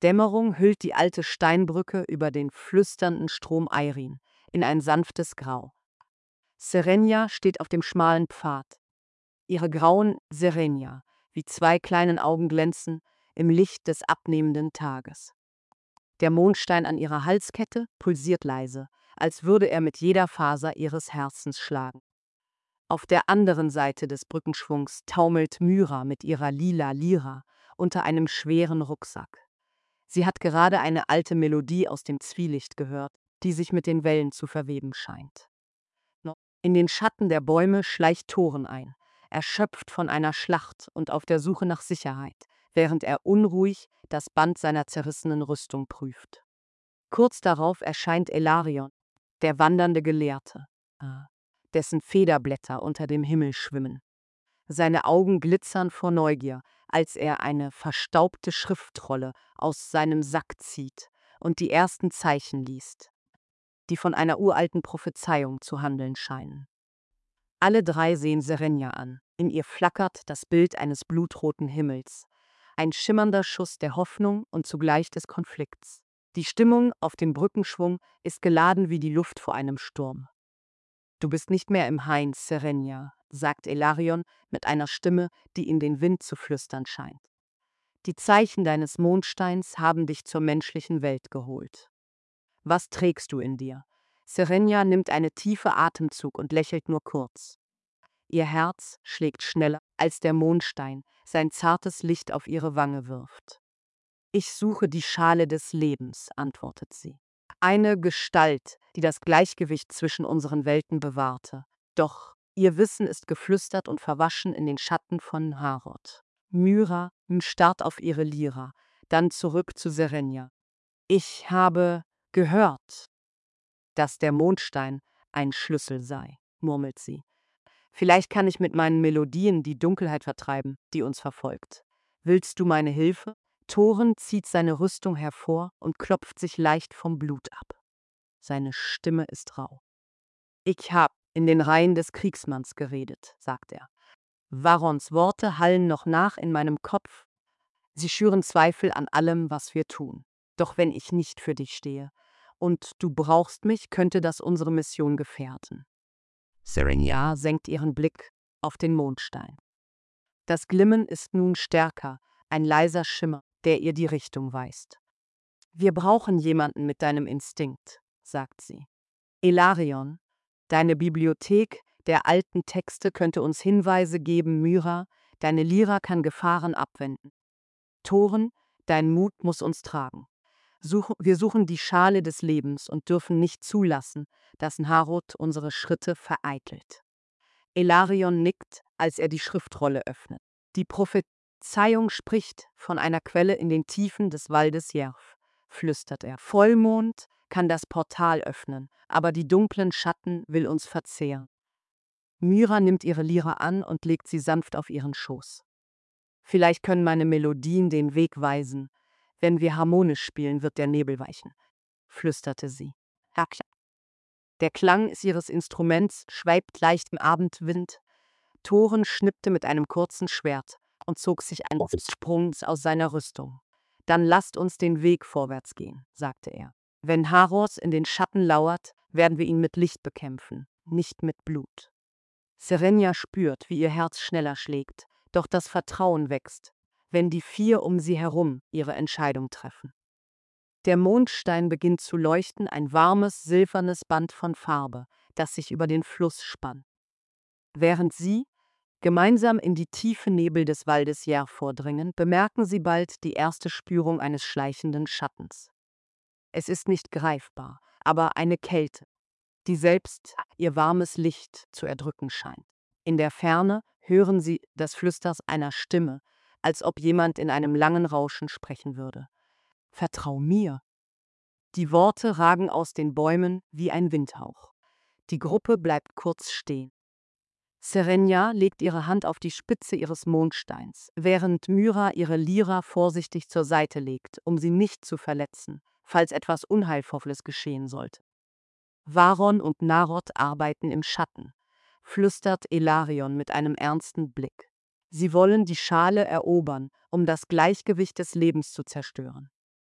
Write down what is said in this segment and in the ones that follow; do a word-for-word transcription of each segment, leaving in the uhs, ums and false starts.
Dämmerung hüllt die alte Steinbrücke über den flüsternden Strom Airin in ein sanftes Grau. Serenia steht auf dem schmalen Pfad. Ihre grauen Serenia wie zwei kleinen Augen glänzen im Licht des abnehmenden Tages. Der Mondstein an ihrer Halskette pulsiert leise, als würde er mit jeder Faser ihres Herzens schlagen. Auf der anderen Seite des Brückenschwungs taumelt Myra mit ihrer lila Lira unter einem schweren Rucksack. Sie hat gerade eine alte Melodie aus dem Zwielicht gehört, die sich mit den Wellen zu verweben scheint. In den Schatten der Bäume schleicht Thoren ein, erschöpft von einer Schlacht und auf der Suche nach Sicherheit, während er unruhig das Band seiner zerrissenen Rüstung prüft. Kurz darauf erscheint Elarion, der wandernde Gelehrte, dessen Federblätter unter dem Himmel schwimmen. Seine Augen glitzern vor Neugier, als er eine verstaubte Schriftrolle aus seinem Sack zieht und die ersten Zeichen liest, die von einer uralten Prophezeiung zu handeln scheinen. Alle drei sehen Serenia an. In ihr flackert das Bild eines blutroten Himmels, ein schimmernder Schuss der Hoffnung und zugleich des Konflikts. Die Stimmung auf dem Brückenschwung ist geladen wie die Luft vor einem Sturm. »Du bist nicht mehr im Hain, Serenia«, sagt Elarion mit einer Stimme, die in den Wind zu flüstern scheint. »Die Zeichen deines Mondsteins haben dich zur menschlichen Welt geholt. Was trägst du in dir?« Serenia nimmt einen tiefen Atemzug und lächelt nur kurz. Ihr Herz schlägt schneller, als der Mondstein sein zartes Licht auf ihre Wange wirft. »Ich suche die Schale des Lebens«, antwortet sie. Eine Gestalt, die das Gleichgewicht zwischen unseren Welten bewahrte. Doch ihr Wissen ist geflüstert und verwaschen in den Schatten von Harod. Myra starrt auf ihre Lira, dann zurück zu Serenia. »Ich habe gehört, dass der Mondstein ein Schlüssel sei«, murmelt sie. »Vielleicht kann ich mit meinen Melodien die Dunkelheit vertreiben, die uns verfolgt. Willst du meine Hilfe?« Thoren zieht seine Rüstung hervor und klopft sich leicht vom Blut ab. Seine Stimme ist rau. »Ich hab in den Reihen des Kriegsmanns geredet«, sagt er. »Varons Worte hallen noch nach in meinem Kopf. Sie schüren Zweifel an allem, was wir tun. Doch wenn ich nicht für dich stehe und du brauchst mich, könnte das unsere Mission gefährden.« Serenia senkt ihren Blick auf den Mondstein. Das Glimmen ist nun stärker, ein leiser Schimmer, der ihr die Richtung weist. »Wir brauchen jemanden mit deinem Instinkt«, sagt sie. »Elarion, deine Bibliothek der alten Texte könnte uns Hinweise geben, Myra, deine Lira kann Gefahren abwenden. Thoren, dein Mut muss uns tragen. Such, wir suchen die Schale des Lebens und dürfen nicht zulassen, dass Harod unsere Schritte vereitelt.« Elarion nickt, als er die Schriftrolle öffnet. Die Prophezeiung spricht von einer Quelle in den Tiefen des Waldes Jerf, flüstert er. Vollmond kann das Portal öffnen, aber die dunklen Schatten will uns verzehren. Myra nimmt ihre Lira an und legt sie sanft auf ihren Schoß. »Vielleicht können meine Melodien den Weg weisen. Wenn wir harmonisch spielen, wird der Nebel weichen«, flüsterte sie. Der Klang ihres Instruments schweibt leicht im Abendwind. Thoren schnippte mit einem kurzen Schwert und zog sich einen Sprung aus seiner Rüstung. »Dann lasst uns den Weg vorwärts gehen«, sagte er. »Wenn Harod in den Schatten lauert, werden wir ihn mit Licht bekämpfen, nicht mit Blut.« Serenia spürt, wie ihr Herz schneller schlägt, doch das Vertrauen wächst, wenn die vier um sie herum ihre Entscheidung treffen. Der Mondstein beginnt zu leuchten, ein warmes, silbernes Band von Farbe, das sich über den Fluss spannt. Während sie gemeinsam in die tiefe Nebel des Waldes Jerf vordringen, bemerken sie bald die erste Spürung eines schleichenden Schattens. Es ist nicht greifbar, aber eine Kälte, die selbst ihr warmes Licht zu erdrücken scheint. In der Ferne hören sie das Flüstern einer Stimme, als ob jemand in einem langen Rauschen sprechen würde. »Vertrau mir!« Die Worte ragen aus den Bäumen wie ein Windhauch. Die Gruppe bleibt kurz stehen. Serenia legt ihre Hand auf die Spitze ihres Mondsteins, während Myra ihre Lira vorsichtig zur Seite legt, um sie nicht zu verletzen, falls etwas Unheilvolles geschehen sollte. Varon und Narod arbeiten im Schatten, flüstert Elarion mit einem ernsten Blick. Sie wollen die Schale erobern, um das Gleichgewicht des Lebens zu zerstören.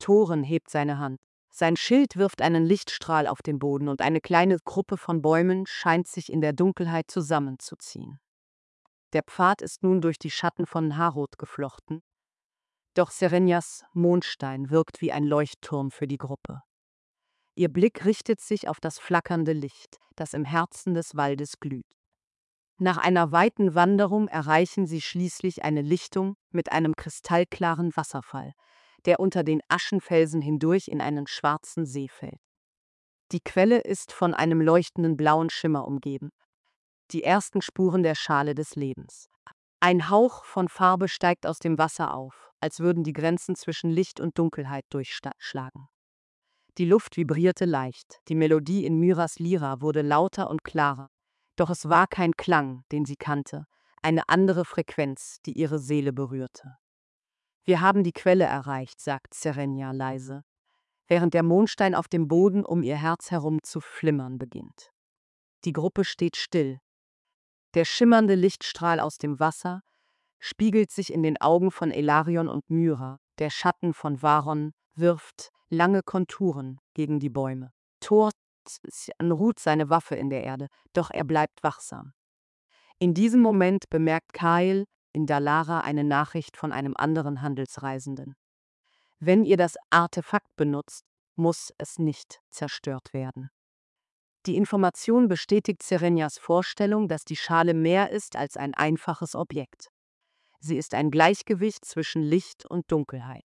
Thorin hebt seine Hand. Sein Schild wirft einen Lichtstrahl auf den Boden und eine kleine Gruppe von Bäumen scheint sich in der Dunkelheit zusammenzuziehen. Der Pfad ist nun durch die Schatten von Harroth geflochten, doch Serenyas Mondstein wirkt wie ein Leuchtturm für die Gruppe. Ihr Blick richtet sich auf das flackernde Licht, das im Herzen des Waldes glüht. Nach einer weiten Wanderung erreichen sie schließlich eine Lichtung mit einem kristallklaren Wasserfall, der unter den Aschenfelsen hindurch in einen schwarzen See fällt. Die Quelle ist von einem leuchtenden blauen Schimmer umgeben, die ersten Spuren der Schale des Lebens. Ein Hauch von Farbe steigt aus dem Wasser auf, als würden die Grenzen zwischen Licht und Dunkelheit durchschlagen. Die Luft vibrierte leicht, die Melodie in Myras Lyra wurde lauter und klarer, doch es war kein Klang, den sie kannte, eine andere Frequenz, die ihre Seele berührte. »Wir haben die Quelle erreicht«, sagt Serenia leise, während der Mondstein auf dem Boden um ihr Herz herum zu flimmern beginnt. Die Gruppe steht still. Der schimmernde Lichtstrahl aus dem Wasser spiegelt sich in den Augen von Elarion und Myra, der Schatten von Varon wirft lange Konturen gegen die Bäume. Thor ruht seine Waffe in der Erde, doch er bleibt wachsam. In diesem Moment bemerkt Kael in Dalara eine Nachricht von einem anderen Handelsreisenden. Wenn ihr das Artefakt benutzt, muss es nicht zerstört werden. Die Information bestätigt Serenyas Vorstellung, dass die Schale mehr ist als ein einfaches Objekt. Sie ist ein Gleichgewicht zwischen Licht und Dunkelheit.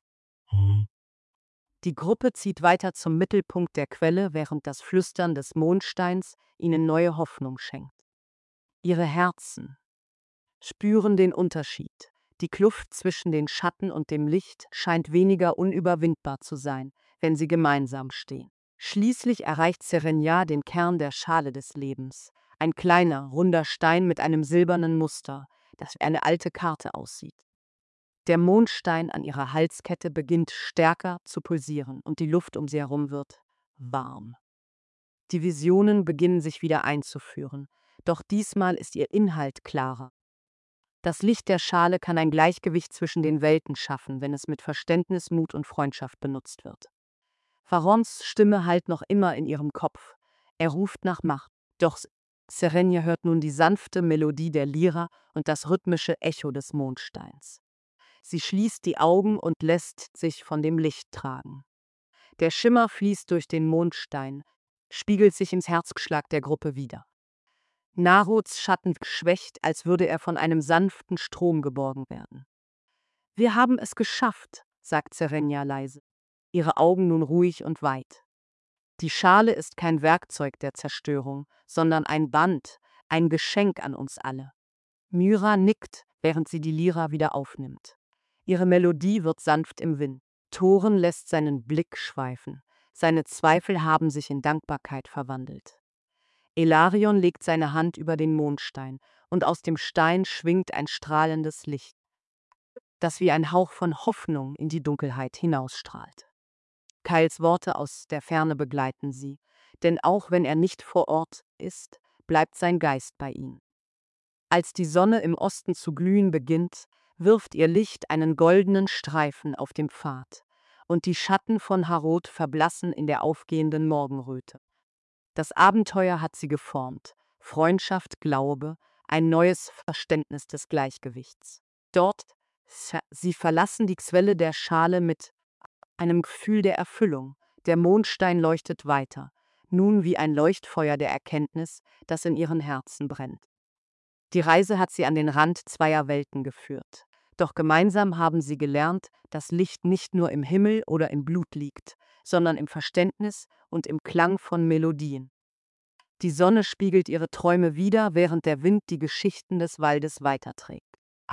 Die Gruppe zieht weiter zum Mittelpunkt der Quelle, während das Flüstern des Mondsteins ihnen neue Hoffnung schenkt. Ihre Herzen spüren den Unterschied. Die Kluft zwischen den Schatten und dem Licht scheint weniger unüberwindbar zu sein, wenn sie gemeinsam stehen. Schließlich erreicht Serenia den Kern der Schale des Lebens, ein kleiner, runder Stein mit einem silbernen Muster, das wie eine alte Karte aussieht. Der Mondstein an ihrer Halskette beginnt stärker zu pulsieren und die Luft um sie herum wird warm. Die Visionen beginnen sich wieder einzuführen, doch diesmal ist ihr Inhalt klarer. Das Licht der Schale kann ein Gleichgewicht zwischen den Welten schaffen, wenn es mit Verständnis, Mut und Freundschaft benutzt wird. Varons Stimme hallt noch immer in ihrem Kopf. Er ruft nach Macht, doch Serenia hört nun die sanfte Melodie der Lyra und das rhythmische Echo des Mondsteins. Sie schließt die Augen und lässt sich von dem Licht tragen. Der Schimmer fließt durch den Mondstein, spiegelt sich im Herzschlag der Gruppe wider. Naroths Schatten schwächt, als würde er von einem sanften Strom geborgen werden. »Wir haben es geschafft«, sagt Serenia leise, ihre Augen nun ruhig und weit. Die Schale ist kein Werkzeug der Zerstörung, sondern ein Band, ein Geschenk an uns alle. Myra nickt, während sie die Lyra wieder aufnimmt. Ihre Melodie wird sanft im Wind. Thorin lässt seinen Blick schweifen. Seine Zweifel haben sich in Dankbarkeit verwandelt. Elarion legt seine Hand über den Mondstein, und aus dem Stein schwingt ein strahlendes Licht, das wie ein Hauch von Hoffnung in die Dunkelheit hinausstrahlt. Kaels Worte aus der Ferne begleiten sie, denn auch wenn er nicht vor Ort ist, bleibt sein Geist bei ihnen. Als die Sonne im Osten zu glühen beginnt, wirft ihr Licht einen goldenen Streifen auf dem Pfad, und die Schatten von Harroth verblassen in der aufgehenden Morgenröte. Das Abenteuer hat sie geformt, Freundschaft, Glaube, ein neues Verständnis des Gleichgewichts. Dort, sie verlassen die Quelle der Schale mit einem Gefühl der Erfüllung. Der Mondstein leuchtet weiter, nun wie ein Leuchtfeuer der Erkenntnis, das in ihren Herzen brennt. Die Reise hat sie an den Rand zweier Welten geführt. Doch gemeinsam haben sie gelernt, dass Licht nicht nur im Himmel oder im Blut liegt, sondern im Verständnis und im Klang von Melodien. Die Sonne spiegelt ihre Träume wider, während der Wind die Geschichten des Waldes weiterträgt.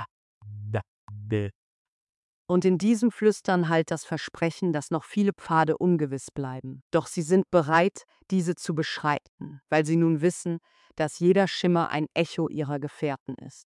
Und in diesem Flüstern hallt das Versprechen, dass noch viele Pfade ungewiss bleiben. Doch sie sind bereit, diese zu beschreiten, weil sie nun wissen, dass jeder Schimmer ein Echo ihrer Gefährten ist.